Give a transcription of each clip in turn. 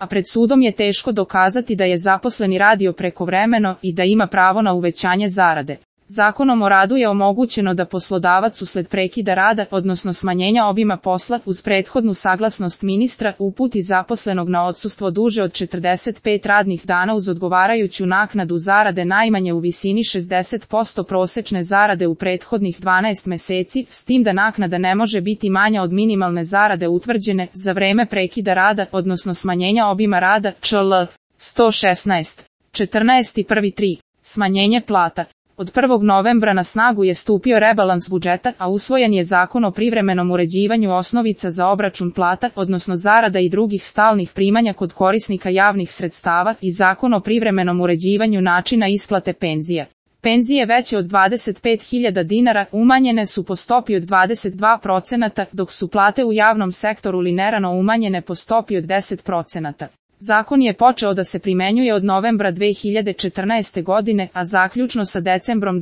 a pred sudom je teško dokazati da je zaposleni radio prekovremeno i da ima pravo na uvećanje zarade. Zakonom o radu je omogućeno da poslodavac usled prekida rada, odnosno smanjenja obima posla, uz prethodnu saglasnost ministra, uputi zaposlenog na odsustvo duže od 45 radnih dana uz odgovarajuću naknadu zarade najmanje u visini 60% prosečne zarade u prethodnih 12 meseci, s tim da naknada ne može biti manja od minimalne zarade utvrđene za vreme prekida rada, odnosno smanjenja obima rada, čl. 116. 14.1.3. Smanjenje plata. Od 1. novembra na snagu je stupio rebalans budžeta, a usvojen je Zakon o privremenom uređivanju osnovica za obračun plata, odnosno zarada i drugih stalnih primanja kod korisnika javnih sredstava i Zakon o privremenom uređivanju načina isplate penzija. Penzije veće od 25.000 dinara umanjene su po stopi od 22%, dok su plate u javnom sektoru linearno umanjene po stopi od 10%. Zakon je počeo da se primenjuje od novembra 2014. godine, a zaključno sa decembrom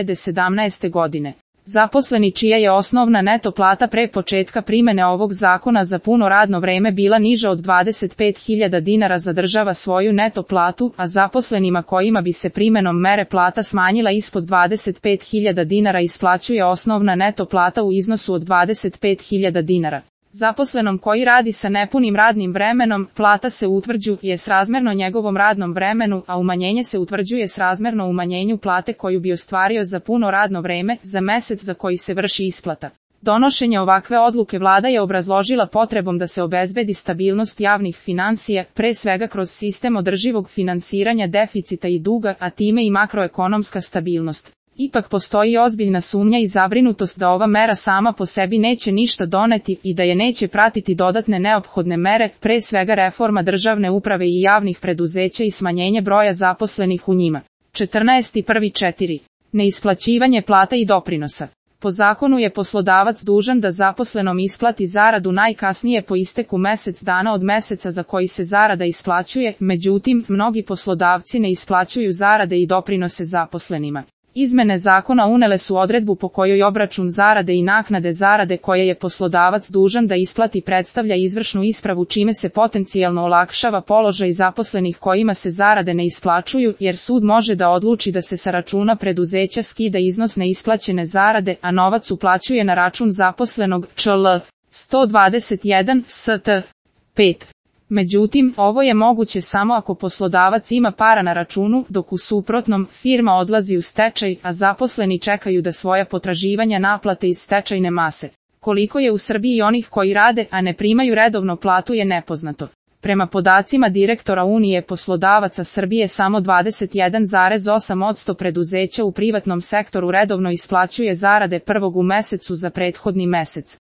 2017. godine. Zaposleni čija je osnovna neto plata pre početka primene ovog zakona za puno radno vreme bila niža od 25.000 dinara zadržava svoju neto platu, a zaposlenima kojima bi se primenom mere plata smanjila ispod 25.000 dinara isplaćuje osnovna neto plata u iznosu od 25.000 dinara. Zaposlenom koji radi sa nepunim radnim vremenom, plata se utvrđuje srazmerno njegovom radnom vremenu, a umanjenje se utvrđuje srazmerno umanjenju plate koju bi ostvario za puno radno vreme, za mesec za koji se vrši isplata. Donošenje ovakve odluke vlada je obrazložila potrebom da se obezbedi stabilnost javnih finansija, pre svega kroz sistem održivog finansiranja deficita i duga, a time i makroekonomska stabilnost. Ipak postoji ozbiljna sumnja i zabrinutost da ova mera sama po sebi neće ništa doneti i da je neće pratiti dodatne neophodne mere, pre svega reforma državne uprave i javnih preduzeća i smanjenje broja zaposlenih u njima. 14.1.4. Neisplaćivanje plata i doprinosa. Po zakonu je poslodavac dužan da zaposlenom isplati zaradu najkasnije po isteku mesec dana od meseca za koji se zarada isplaćuje, međutim, mnogi poslodavci ne isplaćuju zarade i doprinose zaposlenima. Izmene zakona unele su odredbu po kojoj obračun zarade i naknade zarade koje je poslodavac dužan da isplati predstavlja izvršnu ispravu čime se potencijalno olakšava položaj zaposlenih kojima se zarade ne isplaćuju, jer sud može da odluči da se sa računa preduzeća skida iznos neisplaćene zarade, a novac uplaćuje na račun zaposlenog, čl. 121 st. 5. Međutim, ovo je moguće samo ako poslodavac ima para na računu, dok u suprotnom, firma odlazi u stečaj, a zaposleni čekaju da svoja potraživanja naplate iz stečajne mase. Koliko je u Srbiji onih koji rade, a ne primaju redovno platu je nepoznato. Prema podacima direktora Unije poslodavaca Srbije samo 21,8% preduzeća u privatnom sektoru redovno isplaćuje zarade prvog u mesecu za prethodni mesec.